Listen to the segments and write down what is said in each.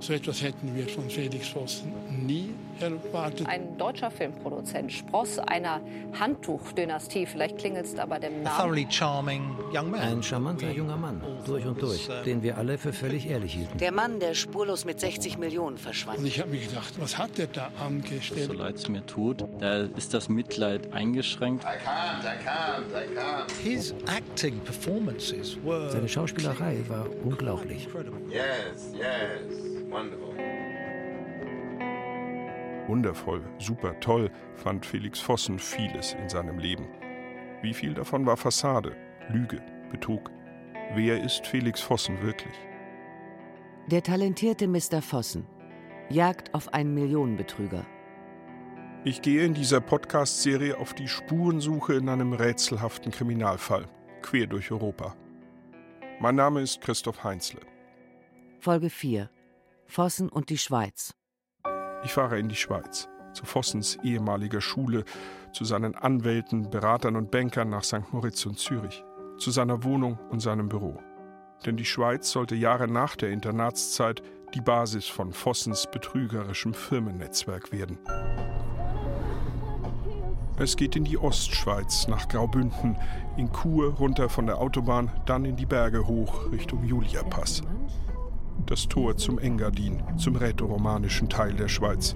So etwas hätten wir von Felix Vossen nie erwartet. Ein deutscher Filmproduzent, Spross einer Handtuchdynastie, vielleicht klingelt es da bei dem Namen. Ein charmanter junger Mann, durch und durch, den wir alle für völlig ehrlich hielten. Der Mann, der spurlos mit 60 Millionen Und verschwand. ich habe mir gedacht, was hat er da angestellt? So leid es mir tut, da ist das Mitleid eingeschränkt. His acting performances were... Seine Schauspielerei war unglaublich. Yes, wonderful. Wundervoll, super toll fand Felix Vossen vieles in seinem Leben. Wie viel davon war Fassade, Lüge, Betrug? Wer ist Felix Vossen wirklich? Der talentierte Mr. Vossen. Jagd auf einen Millionenbetrüger. Ich gehe in dieser Podcast-Serie auf die Spurensuche in einem rätselhaften Kriminalfall, quer durch Europa. Mein Name ist Christoph Heinzle. Folge 4. Vossen und die Schweiz. Ich fahre in die Schweiz, zu Vossens ehemaliger Schule, zu seinen Anwälten, Beratern und Bankern nach St. Moritz und Zürich, zu seiner Wohnung und seinem Büro. Denn die Schweiz sollte Jahre nach der Internatszeit die Basis von Vossens betrügerischem Firmennetzwerk werden. Es geht in die Ostschweiz, nach Graubünden, in Chur runter von der Autobahn, dann in die Berge hoch Richtung Juliapass. Das Tor zum Engadin, zum rätoromanischen Teil der Schweiz.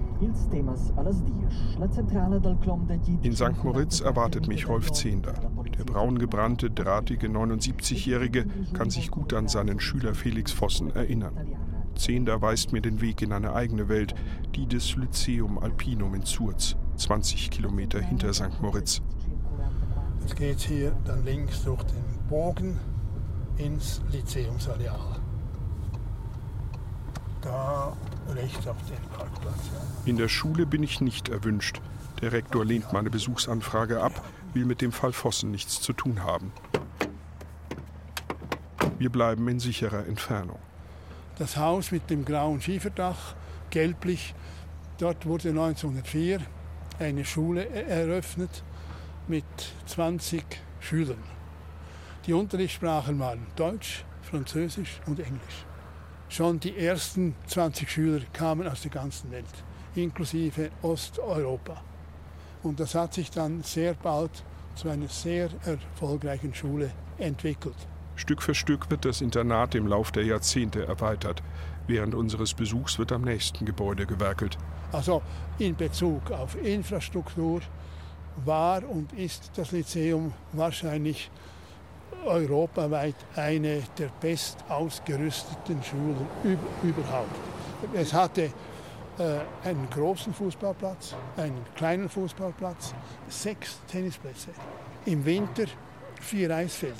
In St. Moritz erwartet mich Rolf Zehnder. Der braungebrannte, drahtige 79-Jährige kann sich gut an seinen Schüler Felix Vossen erinnern. Zehnder weist mir den Weg in eine eigene Welt, die des Lyzeum Alpinum in Zurz, 20 Kilometer hinter St. Moritz. Jetzt geht es hier dann links durch den Bogen ins Lyzeumsareal. Da rechts auf den Parkplatz. In der Schule bin ich nicht erwünscht. Der Rektor lehnt meine Besuchsanfrage ab, will mit dem Fall Vossen nichts zu tun haben. Wir bleiben in sicherer Entfernung. Das Haus mit dem grauen Schieferdach, gelblich, dort wurde 1904 eine Schule eröffnet mit 20 Schülern. Die Unterrichtssprachen waren Deutsch, Französisch und Englisch. Schon die ersten 20 Schüler kamen aus der ganzen Welt, inklusive Osteuropa. Und das hat sich dann sehr bald zu einer sehr erfolgreichen Schule entwickelt. Stück für Stück wird das Internat im Lauf der Jahrzehnte erweitert. Während unseres Besuchs wird am nächsten Gebäude gewerkelt. Also in Bezug auf Infrastruktur war und ist das Lyzeum wahrscheinlich europaweit eine der best ausgerüsteten Schulen überhaupt. Es hatte einen großen Fußballplatz, einen kleinen Fußballplatz, 6 Tennisplätze. Im Winter 4 Eisfelder.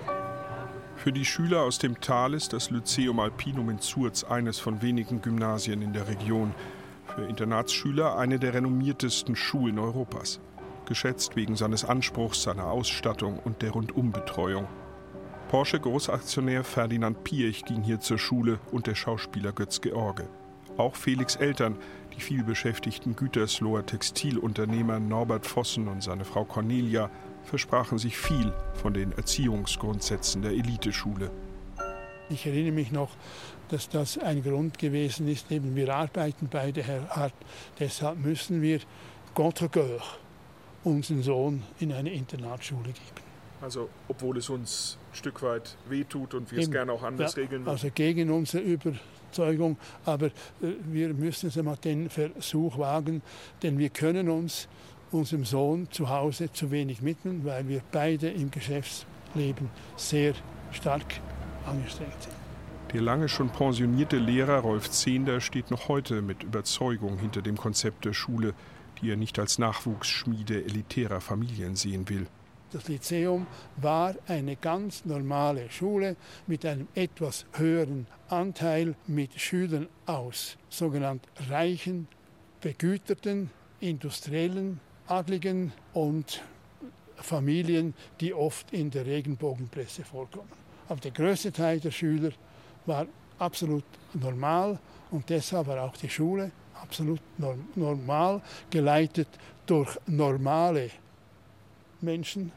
Für die Schüler aus dem Tal ist das Lyzeum Alpinum in Zurz eines von wenigen Gymnasien in der Region. Für Internatsschüler eine der renommiertesten Schulen Europas. Geschätzt wegen seines Anspruchs, seiner Ausstattung und der Rundumbetreuung. Porsche-Großaktionär Ferdinand Piech ging hier zur Schule und der Schauspieler Götz George. Auch Felix' Eltern, die vielbeschäftigten Gütersloher Textilunternehmer Norbert Vossen und seine Frau Cornelia, versprachen sich viel von den Erziehungsgrundsätzen der Eliteschule. Ich erinnere mich noch, dass das ein Grund gewesen ist, eben wir arbeiten beide hart, deshalb müssen wir contre cœur unseren Sohn in eine Internatsschule geben. Also obwohl es uns ein Stück weit wehtut und wir es gerne auch anders regeln würden? Also gegen unsere Überzeugung, aber wir müssen es einmal den Versuch wagen, denn wir können uns unserem Sohn zu Hause zu wenig widmen, weil wir beide im Geschäftsleben sehr stark angestrengt sind. Der lange schon pensionierte Lehrer Rolf Zehnder steht noch heute mit Überzeugung hinter dem Konzept der Schule, die er nicht als Nachwuchsschmiede elitärer Familien sehen will. Das Lyzeum war eine ganz normale Schule mit einem etwas höheren Anteil mit Schülern aus sogenannten reichen, begüterten, industriellen, adligen und Familien, die oft in der Regenbogenpresse vorkommen. Aber der größte Teil der Schüler war absolut normal und deshalb war auch die Schule absolut normal, geleitet durch normale Menschen,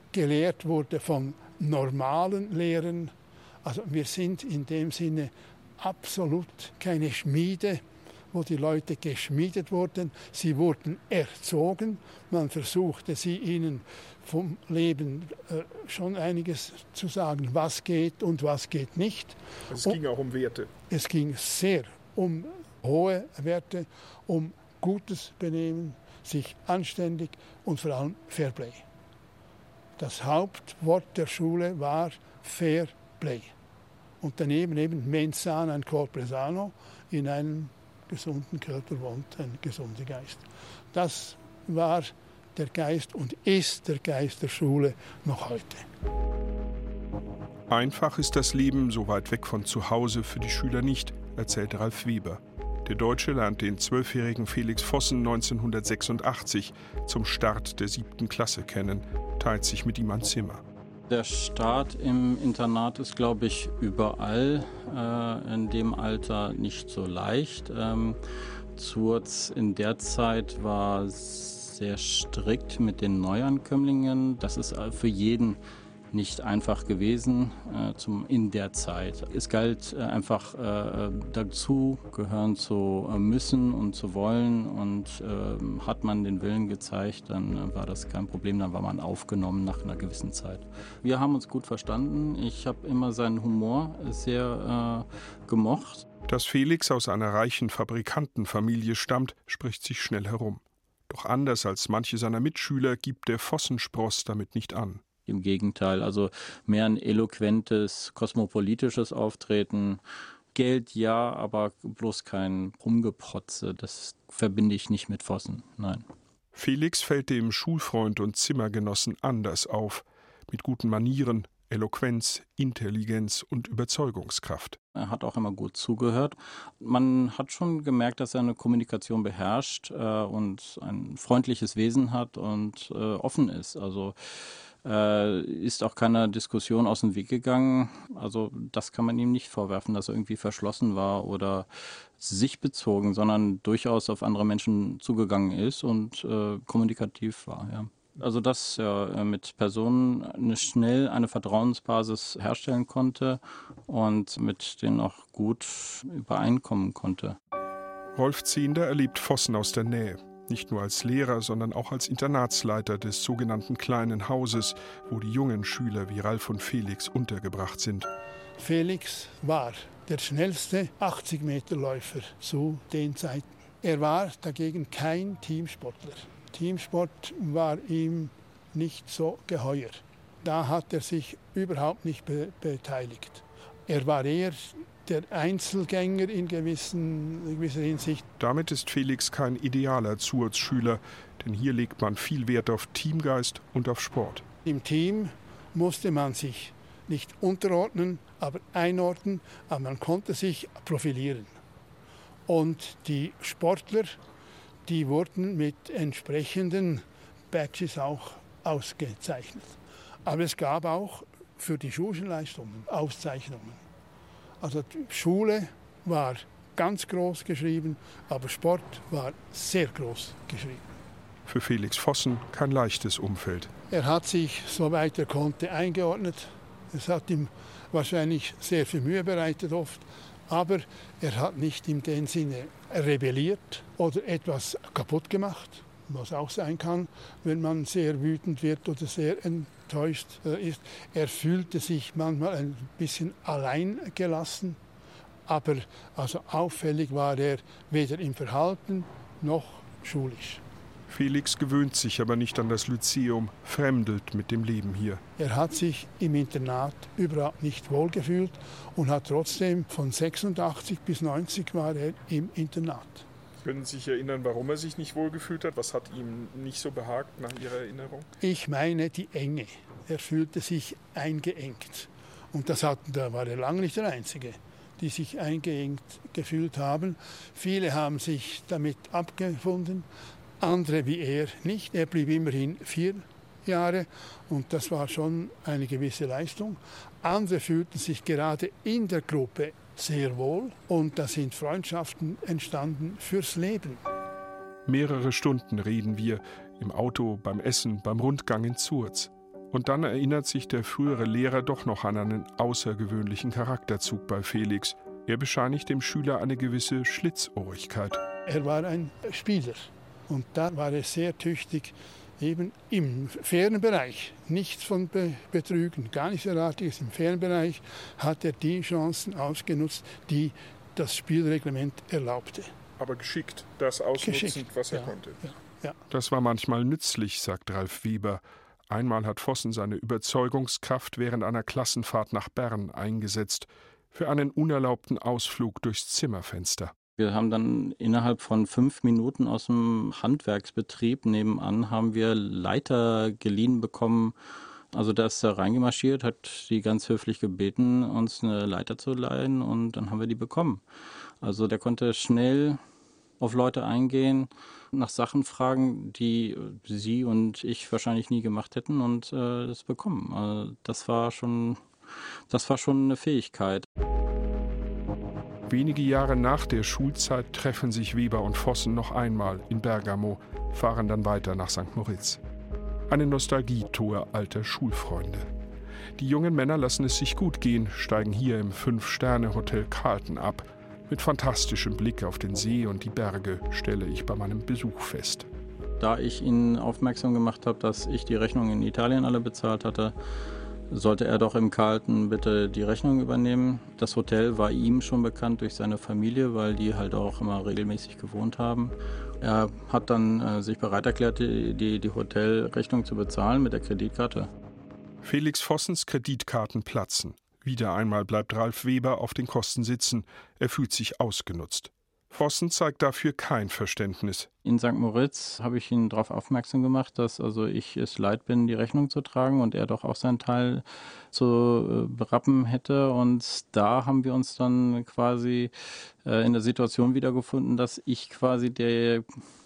gelehrt wurde von normalen Lehrern. Also wir sind in dem Sinne absolut keine Schmiede, wo die Leute geschmiedet wurden. Sie wurden erzogen. Man versuchte sie ihnen vom Leben schon einiges zu sagen, was geht und was geht nicht. Es ging auch um Werte. Es ging sehr um hohe Werte, um gutes Benehmen, sich anständig und vor allem Fairplay. Das Hauptwort der Schule war Fairplay. Und daneben eben mens sana in corpore sano, in einem gesunden Körper wohnt ein gesunder Geist. Das war der Geist und ist der Geist der Schule noch heute. Einfach ist das Leben so weit weg von zu Hause für die Schüler nicht, erzählt Ralf Weber. Der Deutsche lernte den 12-jährigen Felix Vossen 1986 zum Start der 7. Klasse kennen, teilt sich mit ihm ein Zimmer. Der Start im Internat ist, glaube ich, überall in dem Alter nicht so leicht. Zurz in der Zeit war sehr strikt mit den Neuankömmlingen. Das ist für jeden nicht einfach gewesen in der Zeit. Es galt einfach dazu gehören zu müssen und zu wollen, und hat man den Willen gezeigt, dann war das kein Problem, dann war man aufgenommen nach einer gewissen Zeit. Wir haben uns gut verstanden. Ich habe immer seinen Humor sehr gemocht. Dass Felix aus einer reichen Fabrikantenfamilie stammt, spricht sich schnell herum. Doch anders als manche seiner Mitschüler gibt der Vossenspross damit nicht an. Im Gegenteil, also mehr ein eloquentes, kosmopolitisches Auftreten. Geld ja, aber bloß kein Rumgeprotze. Das verbinde ich nicht mit Vossen, nein. Felix fällt dem Schulfreund und Zimmergenossen anders auf. Mit guten Manieren, Eloquenz, Intelligenz und Überzeugungskraft. Er hat auch immer gut zugehört. Man hat schon gemerkt, dass er eine Kommunikation beherrscht und ein freundliches Wesen hat und offen ist. Also ist auch keiner Diskussion aus dem Weg gegangen. Also das kann man ihm nicht vorwerfen, dass er irgendwie verschlossen war oder sich bezogen, sondern durchaus auf andere Menschen zugegangen ist und kommunikativ war. Ja. Also dass er mit Personen schnell eine Vertrauensbasis herstellen konnte und mit denen auch gut übereinkommen konnte. Rolf Zehnder erlebt Vossen aus der Nähe. Nicht nur als Lehrer, sondern auch als Internatsleiter des sogenannten kleinen Hauses, wo die jungen Schüler wie Ralf und Felix untergebracht sind. Felix war der schnellste 80-Meter-Läufer zu den Zeiten. Er war dagegen kein Teamsportler. Teamsport war ihm nicht so geheuer. Da hat er sich überhaupt nicht beteiligt. Er war eher der Einzelgänger in gewisser Hinsicht. Damit ist Felix kein idealer Zurz-Schüler, denn hier legt man viel Wert auf Teamgeist und auf Sport. Im Team musste man sich nicht unterordnen, aber einordnen, aber man konnte sich profilieren. Und die Sportler, die wurden mit entsprechenden Badges auch ausgezeichnet. Aber es gab auch für die schulischen Leistungen Auszeichnungen. Also die Schule war ganz groß geschrieben, aber Sport war sehr groß geschrieben. Für Felix Vossen kein leichtes Umfeld. Er hat sich, soweit er konnte, eingeordnet. Es hat ihm wahrscheinlich sehr viel Mühe bereitet oft, aber er hat nicht in dem Sinne rebelliert oder etwas kaputt gemacht, was auch sein kann, wenn man sehr wütend wird oder sehr enttäuscht ist. Er fühlte sich manchmal ein bisschen allein gelassen, aber also auffällig war er weder im Verhalten noch schulisch. Felix gewöhnt sich aber nicht an das Lyzeum, fremdelt mit dem Leben hier. Er hat sich im Internat überhaupt nicht wohlgefühlt und hat trotzdem von 86 bis 90 war er im Internat. Können Sie sich erinnern, warum er sich nicht wohlgefühlt hat? Was hat ihm nicht so behagt nach Ihrer Erinnerung? Ich meine die Enge. Er fühlte sich eingeengt. Und da war er lange nicht der Einzige, die sich eingeengt gefühlt haben. Viele haben sich damit abgefunden, andere wie er nicht. Er blieb immerhin 4 Jahre und das war schon eine gewisse Leistung. Andere fühlten sich gerade in der Gruppe sehr wohl und da sind Freundschaften entstanden fürs Leben. Mehrere Stunden reden wir, im Auto, beim Essen, beim Rundgang in Zurz. Und dann erinnert sich der frühere Lehrer doch noch an einen außergewöhnlichen Charakterzug bei Felix. Er bescheinigt dem Schüler eine gewisse Schlitzohrigkeit. Er war ein Spieler und da war er sehr tüchtig, eben im fairen Bereich, nichts von Betrügen, gar nichts derartiges. Im fairen Bereich hat er die Chancen ausgenutzt, die das Spielreglement erlaubte. Aber geschickt, das ausnutzend, was er konnte. Ja. Das war manchmal nützlich, sagt Ralf Weber. Einmal hat Vossen seine Überzeugungskraft während einer Klassenfahrt nach Bern eingesetzt, für einen unerlaubten Ausflug durchs Zimmerfenster. Wir haben dann innerhalb von 5 Minuten aus dem Handwerksbetrieb nebenan haben wir Leiter geliehen bekommen. Also da ist er reingemarschiert, hat die ganz höflich gebeten, uns eine Leiter zu leihen und dann haben wir die bekommen. Also der konnte schnell auf Leute eingehen, nach Sachen fragen, die Sie und ich wahrscheinlich nie gemacht hätten und das bekommen. Also das war schon eine Fähigkeit. Wenige Jahre nach der Schulzeit treffen sich Weber und Vossen noch einmal in Bergamo, fahren dann weiter nach St. Moritz. Eine Nostalgietour alter Schulfreunde. Die jungen Männer lassen es sich gut gehen, steigen hier im 5-Sterne-Hotel Carlton ab. Mit fantastischem Blick auf den See und die Berge, stelle ich bei meinem Besuch fest. Da ich ihn aufmerksam gemacht habe, dass ich die Rechnungen in Italien alle bezahlt hatte, sollte er doch im Carlton bitte die Rechnung übernehmen. Das Hotel war ihm schon bekannt durch seine Familie, weil die halt auch immer regelmäßig gewohnt haben. Er hat dann sich bereit erklärt, die Hotelrechnung zu bezahlen mit der Kreditkarte. Felix Vossens Kreditkarten platzen. Wieder einmal bleibt Ralf Weber auf den Kosten sitzen. Er fühlt sich ausgenutzt. Vossen zeigt dafür kein Verständnis. In St. Moritz habe ich ihn darauf aufmerksam gemacht, dass also ich es leid bin, die Rechnung zu tragen und er doch auch seinen Teil zu berappen hätte. Und da haben wir uns dann quasi in der Situation wiedergefunden, dass ich quasi der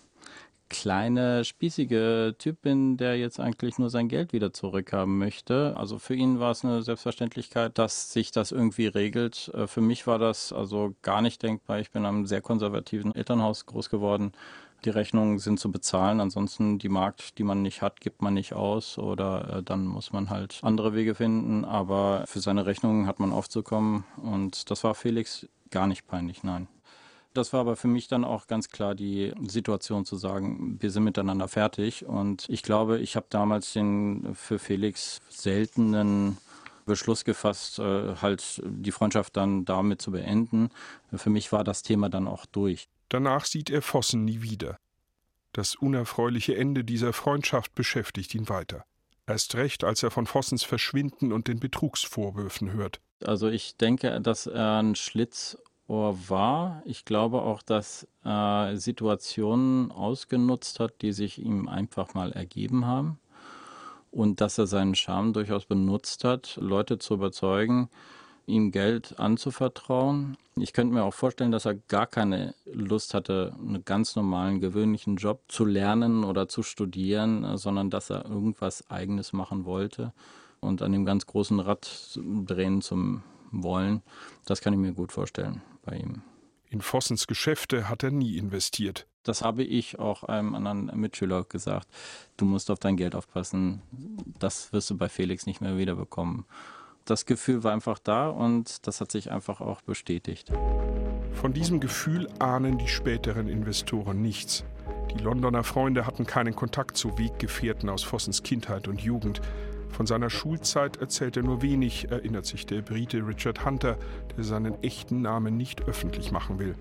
kleine, spießige Typ bin, der jetzt eigentlich nur sein Geld wieder zurückhaben möchte. Also für ihn war es eine Selbstverständlichkeit, dass sich das irgendwie regelt. Für mich war das also gar nicht denkbar. Ich bin in einem sehr konservativen Elternhaus groß geworden. Die Rechnungen sind zu bezahlen. Ansonsten die Mark, die man nicht hat, gibt man nicht aus oder dann muss man halt andere Wege finden. Aber für seine Rechnungen hat man aufzukommen und das war Felix gar nicht peinlich, nein. Das war aber für mich dann auch ganz klar die Situation zu sagen, wir sind miteinander fertig. Und ich glaube, ich habe damals den für Felix seltenen Beschluss gefasst, halt die Freundschaft dann damit zu beenden. Für mich war das Thema dann auch durch. Danach sieht er Vossen nie wieder. Das unerfreuliche Ende dieser Freundschaft beschäftigt ihn weiter. Erst recht, als er von Vossens Verschwinden und den Betrugsvorwürfen hört. Also ich denke, dass er ein Schlitzohr war. Ich glaube auch, dass er Situationen ausgenutzt hat, die sich ihm einfach mal ergeben haben und dass er seinen Charme durchaus benutzt hat, Leute zu überzeugen, ihm Geld anzuvertrauen. Ich könnte mir auch vorstellen, dass er gar keine Lust hatte, einen ganz normalen, gewöhnlichen Job zu lernen oder zu studieren, sondern dass er irgendwas Eigenes machen wollte und an dem ganz großen Rad drehen zu wollen. Das kann ich mir gut vorstellen bei ihm. In Vossens Geschäfte hat er nie investiert. Das habe ich auch einem anderen Mitschüler gesagt. Du musst auf dein Geld aufpassen. Das wirst du bei Felix nicht mehr wiederbekommen. Das Gefühl war einfach da und das hat sich einfach auch bestätigt. Von diesem Gefühl ahnen die späteren Investoren nichts. Die Londoner Freunde hatten keinen Kontakt zu Weggefährten aus Vossens Kindheit und Jugend. Von seiner Schulzeit erzählt er nur wenig, erinnert sich der Brite Richard Hunter, der seinen echten Namen nicht öffentlich machen will.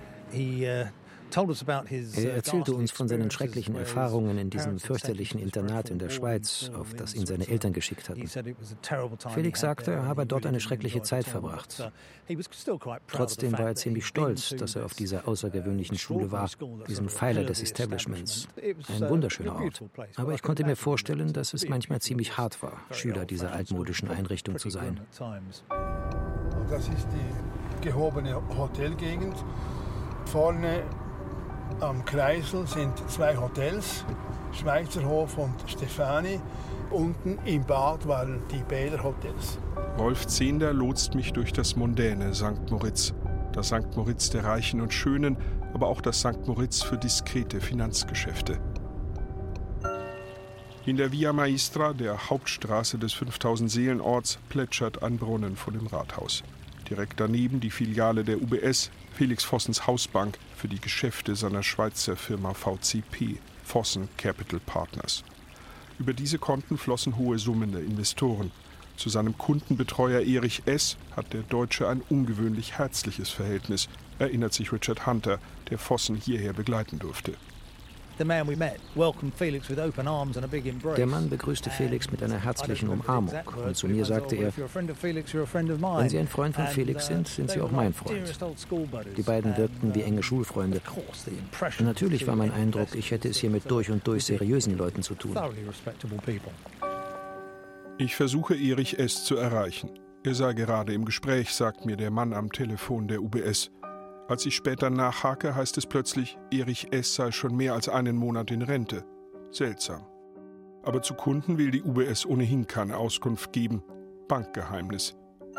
Er erzählte uns von seinen schrecklichen Erfahrungen in diesem fürchterlichen Internat in der Schweiz, auf das ihn seine Eltern geschickt hatten. Felix sagte, er habe dort eine schreckliche Zeit verbracht. Trotzdem war er ziemlich stolz, dass er auf dieser außergewöhnlichen Schule war, diesem Pfeiler des Establishments. Ein wunderschöner Ort. Aber ich konnte mir vorstellen, dass es manchmal ziemlich hart war, Schüler dieser altmodischen Einrichtung zu sein. Das ist die gehobene Hotelgegend. Vorne am Kreisel sind 2 Hotels, Schweizerhof und Stefani. Unten im Bad waren die Bäderhotels. Rolf Zehnder lotst mich durch das mondäne St. Moritz. Das St. Moritz der Reichen und Schönen, aber auch das St. Moritz für diskrete Finanzgeschäfte. In der Via Maestra, der Hauptstraße des 5000-Seelen-Orts, plätschert ein Brunnen vor dem Rathaus. Direkt daneben die Filiale der UBS, Felix Vossens Hausbank für die Geschäfte seiner Schweizer Firma VCP, Vossen Capital Partners. Über diese Konten flossen hohe Summen der Investoren. Zu seinem Kundenbetreuer Erich S. hat der Deutsche ein ungewöhnlich herzliches Verhältnis, erinnert sich Richard Hunter, der Vossen hierher begleiten durfte. Der Mann begrüßte Felix mit einer herzlichen Umarmung und zu mir sagte er, wenn Sie ein Freund von Felix sind, sind Sie auch mein Freund. Die beiden wirkten wie enge Schulfreunde. Und natürlich war mein Eindruck, ich hätte es hier mit durch und durch seriösen Leuten zu tun. Ich versuche Erich S. zu erreichen. Er sei gerade im Gespräch, sagt mir der Mann am Telefon der UBS. Als ich später nachhake, heißt es plötzlich, Erich S. sei schon mehr als einen Monat in Rente. Seltsam. Aber zu Kunden will die UBS ohnehin keine Auskunft geben. Bankgeheimnis.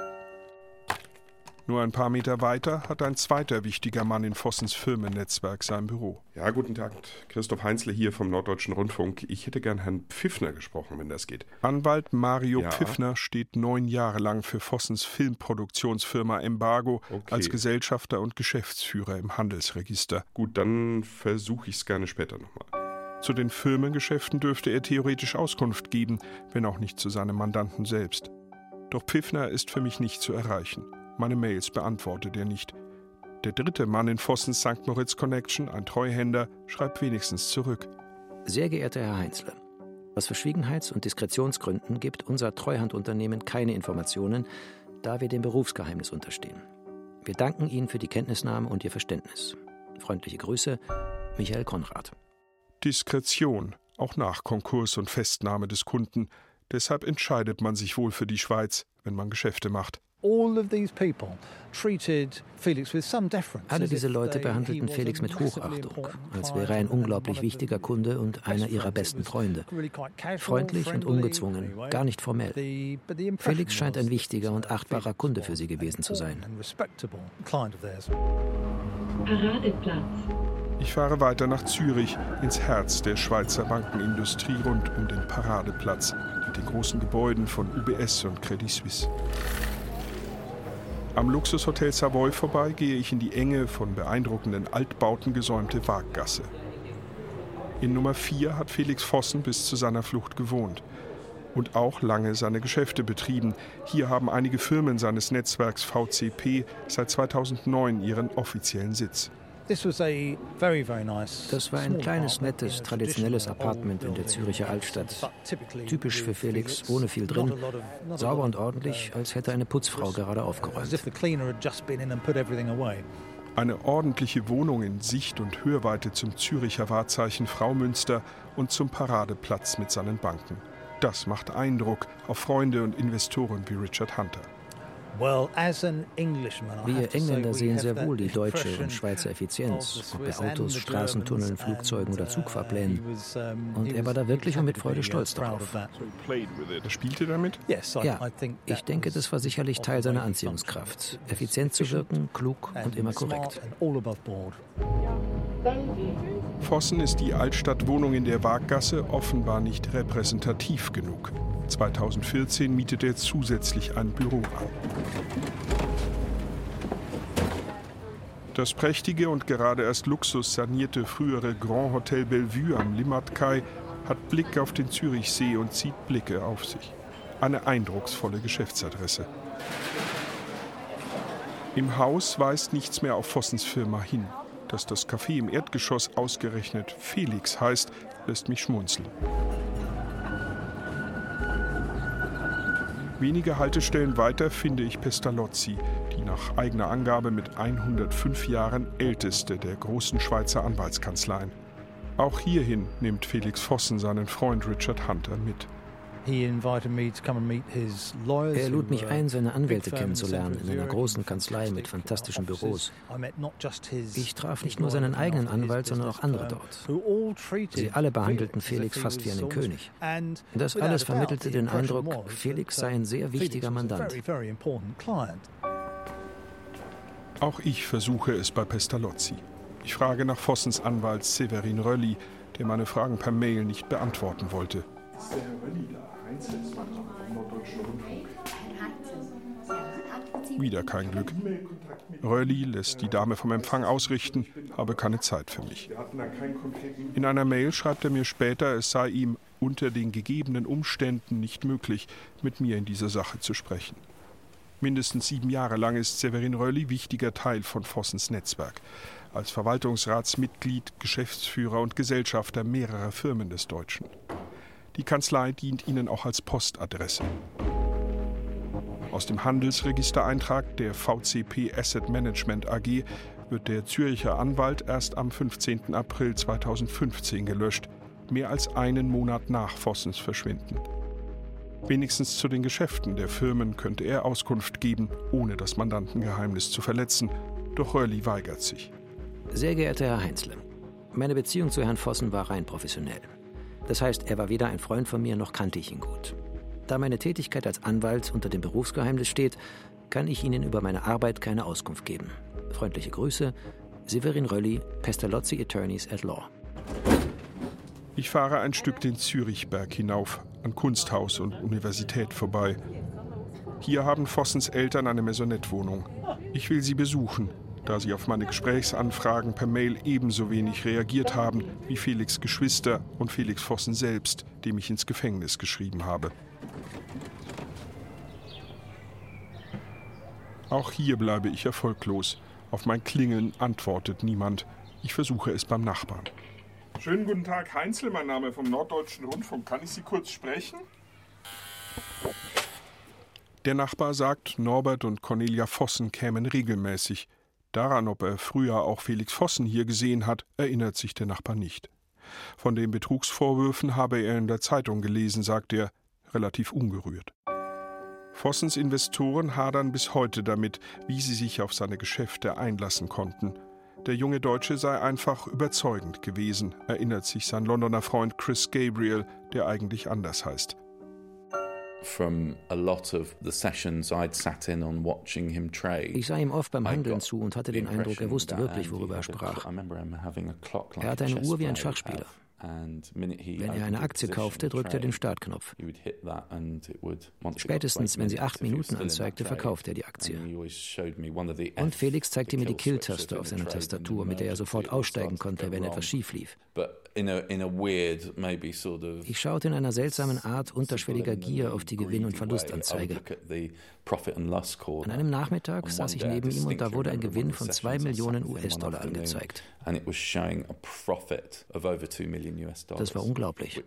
Nur ein paar Meter weiter hat ein zweiter wichtiger Mann in Vossens Firmennetzwerk sein Büro. Ja, guten Tag. Christoph Heinzle hier vom Norddeutschen Rundfunk. Ich hätte gern Herrn Pfiffner gesprochen, wenn das geht. Anwalt Mario Pfiffner steht 9 Jahre lang für Vossens Filmproduktionsfirma Embargo als Gesellschafter und Geschäftsführer im Handelsregister. Gut, dann versuche ich es gerne später nochmal. Zu den Firmengeschäften dürfte er theoretisch Auskunft geben, wenn auch nicht zu seinem Mandanten selbst. Doch Pfiffner ist für mich nicht zu erreichen. Meine Mails beantwortet er nicht. Der dritte Mann in Vossens St. Moritz Connection, ein Treuhänder, schreibt wenigstens zurück. Sehr geehrter Herr Heinzle, aus Verschwiegenheits- und Diskretionsgründen gibt unser Treuhandunternehmen keine Informationen, da wir dem Berufsgeheimnis unterstehen. Wir danken Ihnen für die Kenntnisnahme und Ihr Verständnis. Freundliche Grüße, Michael Konrad. Diskretion, auch nach Konkurs und Festnahme des Kunden. Deshalb entscheidet man sich wohl für die Schweiz, wenn man Geschäfte macht. Alle diese Leute behandelten Felix mit Hochachtung, als wäre er ein unglaublich wichtiger Kunde und einer ihrer besten Freunde. Freundlich und ungezwungen, gar nicht formell. Felix scheint ein wichtiger und achtbarer Kunde für sie gewesen zu sein. Paradeplatz. Ich fahre weiter nach Zürich, ins Herz der Schweizer Bankenindustrie rund um den Paradeplatz mit den großen Gebäuden von UBS und Credit Suisse. Am Luxushotel Savoy vorbei gehe ich in die enge, von beeindruckenden Altbauten gesäumte Waaggasse. In Nummer 4 hat Felix Vossen bis zu seiner Flucht gewohnt und auch lange seine Geschäfte betrieben. Hier haben einige Firmen seines Netzwerks VCP seit 2009 ihren offiziellen Sitz. Das war ein kleines, nettes, traditionelles Appartement in der Zürcher Altstadt. Typisch für Felix, ohne viel drin, sauber und ordentlich, als hätte eine Putzfrau gerade aufgeräumt. Eine ordentliche Wohnung in Sicht- und Hörweite zum Züricher Wahrzeichen Fraumünster und zum Paradeplatz mit seinen Banken. Das macht Eindruck auf Freunde und Investoren wie Richard Hunter. Wir Engländer sehen sehr wohl die deutsche und Schweizer Effizienz, ob bei Autos, Straßentunneln, Flugzeugen oder Zugfahrplänen. Und er war da wirklich und mit Freude stolz darauf. Er spielte damit? Ja, ich denke, das war sicherlich Teil seiner Anziehungskraft. Effizient zu wirken, klug und immer korrekt. Vossen ist die Altstadtwohnung in der Waaggasse offenbar nicht repräsentativ genug. 2014 mietet er zusätzlich ein Büro an. Das prächtige und gerade erst Luxus sanierte frühere Grand Hotel Bellevue am Limmatquai hat Blick auf den Zürichsee und zieht Blicke auf sich. Eine eindrucksvolle Geschäftsadresse. Im Haus weist nichts mehr auf Vossens Firma hin. Dass das Café im Erdgeschoss ausgerechnet Felix heißt, lässt mich schmunzeln. Wenige Haltestellen weiter finde ich Pestalozzi, die nach eigener Angabe mit 105 Jahren älteste der großen Schweizer Anwaltskanzleien. Auch hierhin nimmt Felix Vossen seinen Freund Richard Hunter mit. Er lud mich ein, seine Anwälte kennenzulernen in einer großen Kanzlei mit fantastischen Büros. Ich traf nicht nur seinen eigenen Anwalt, sondern auch andere dort. Sie alle behandelten Felix fast wie einen König. Das alles vermittelte den Eindruck, Felix sei ein sehr wichtiger Mandant. Auch ich versuche es bei Pestalozzi. Ich frage nach Vossens Anwalt Severin Rölli, der meine Fragen per Mail nicht beantworten wollte. Ist der Herr Rölli da? Heinzle ist vom Norddeutschen Rundfunk. Wieder kein Glück. Röhrli lässt die Dame vom Empfang ausrichten, habe keine Zeit für mich. In einer Mail schreibt er mir später, es sei ihm unter den gegebenen Umständen nicht möglich, mit mir in dieser Sache zu sprechen. Mindestens 7 Jahre lang ist Severin Röhrli wichtiger Teil von Vossens Netzwerk. Als Verwaltungsratsmitglied, Geschäftsführer und Gesellschafter mehrerer Firmen des Deutschen. Die Kanzlei dient ihnen auch als Postadresse. Aus dem Handelsregistereintrag der VCP Asset Management AG wird der Zürcher Anwalt erst am 15. April 2015 gelöscht, mehr als einen Monat nach Vossens Verschwinden. Wenigstens zu den Geschäften der Firmen könnte er Auskunft geben, ohne das Mandantengeheimnis zu verletzen. Doch Röhrli weigert sich. Sehr geehrter Herr Heinzle, meine Beziehung zu Herrn Vossen war rein professionell. Das heißt, er war weder ein Freund von mir, noch kannte ich ihn gut. Da meine Tätigkeit als Anwalt unter dem Berufsgeheimnis steht, kann ich Ihnen über meine Arbeit keine Auskunft geben. Freundliche Grüße, Severin Röhrli, Pestalozzi Attorneys at Law. Ich fahre ein Stück den Zürichberg hinauf, an Kunsthaus und Universität vorbei. Hier haben Vossens Eltern eine Maisonette-Wohnung. Ich will sie besuchen, da sie auf meine Gesprächsanfragen per Mail ebenso wenig reagiert haben wie Felix' Geschwister und Felix Vossen selbst, dem ich ins Gefängnis geschrieben habe. Auch hier bleibe ich erfolglos. Auf mein Klingeln antwortet niemand. Ich versuche es beim Nachbarn. Schönen guten Tag, Heinzle, mein Name vom Norddeutschen Rundfunk. Kann ich Sie kurz sprechen? Der Nachbar sagt, Norbert und Cornelia Vossen kämen regelmäßig. Daran, ob er früher auch Felix Vossen hier gesehen hat, erinnert sich der Nachbar nicht. Von den Betrugsvorwürfen habe er in der Zeitung gelesen, sagt er, relativ ungerührt. Vossens Investoren hadern bis heute damit, wie sie sich auf seine Geschäfte einlassen konnten. Der junge Deutsche sei einfach überzeugend gewesen, erinnert sich sein Londoner Freund Chris Gabriel, der eigentlich anders heißt. Ich sah ihm oft beim Handeln zu und hatte den Eindruck, er wusste wirklich, worüber er sprach. Er hatte eine Uhr wie ein Schachspieler. Wenn er eine Aktie kaufte, drückte er den Startknopf. Spätestens, wenn sie 8 Minuten anzeigte, verkaufte er die Aktie. Und Felix zeigte mir die Kill-Taste auf seiner Tastatur, mit der er sofort aussteigen konnte, wenn etwas schief lief. Ich schaute in einer seltsamen Art unterschwelliger Gier auf die Gewinn- und Verlustanzeige. An einem Nachmittag saß ich neben ihm und da wurde ein Gewinn von 2 Millionen US-Dollar angezeigt. Das war unglaublich.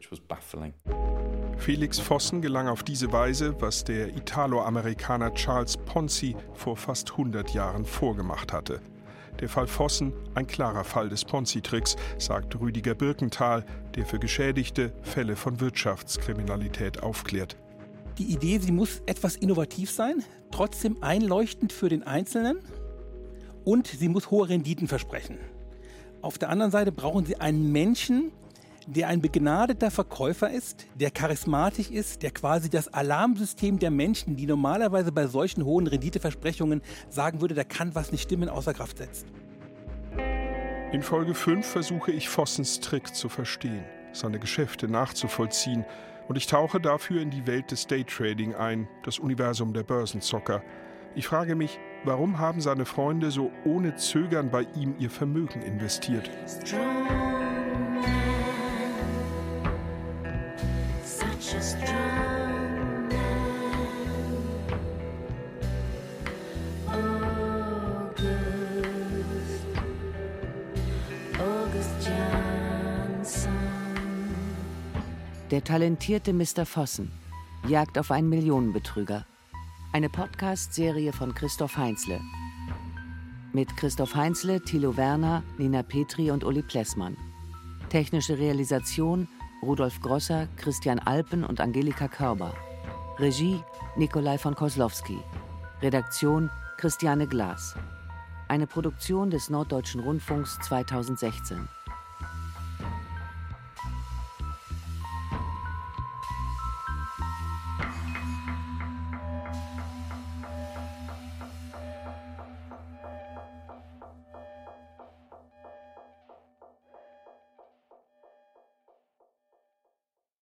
Felix Vossen gelang auf diese Weise, was der Italo-Amerikaner Charles Ponzi vor fast 100 Jahren vorgemacht hatte. Der Fall Vossen, ein klarer Fall des Ponzi-Tricks, sagt Rüdiger Birkenthal, der für Geschädigte Fälle von Wirtschaftskriminalität aufklärt. Die Idee, sie muss etwas innovativ sein, trotzdem einleuchtend für den Einzelnen und sie muss hohe Renditen versprechen. Auf der anderen Seite brauchen Sie einen Menschen, der ein begnadeter Verkäufer ist, der charismatisch ist, der quasi das Alarmsystem der Menschen, die normalerweise bei solchen hohen Renditeversprechungen sagen würde, da kann was nicht stimmen, außer Kraft setzt. In Folge 5 versuche ich Vossens Trick zu verstehen, seine Geschäfte nachzuvollziehen und ich tauche dafür in die Welt des Daytrading ein, das Universum der Börsenzocker. Ich frage mich, warum haben seine Freunde so ohne Zögern bei ihm ihr Vermögen investiert? Der talentierte Mr. Vossen jagt auf einen Millionenbetrüger. Eine Podcast-Serie von Christoph Heinzle. Mit Christoph Heinzle, Thilo Werner, Nina Petri und Uli Plessmann. Technische Realisation Rudolf Grosser, Christian Alpen und Angelika Körber. Regie Nikolai von Koslowski. Redaktion Christiane Glas. Eine Produktion des Norddeutschen Rundfunks 2016.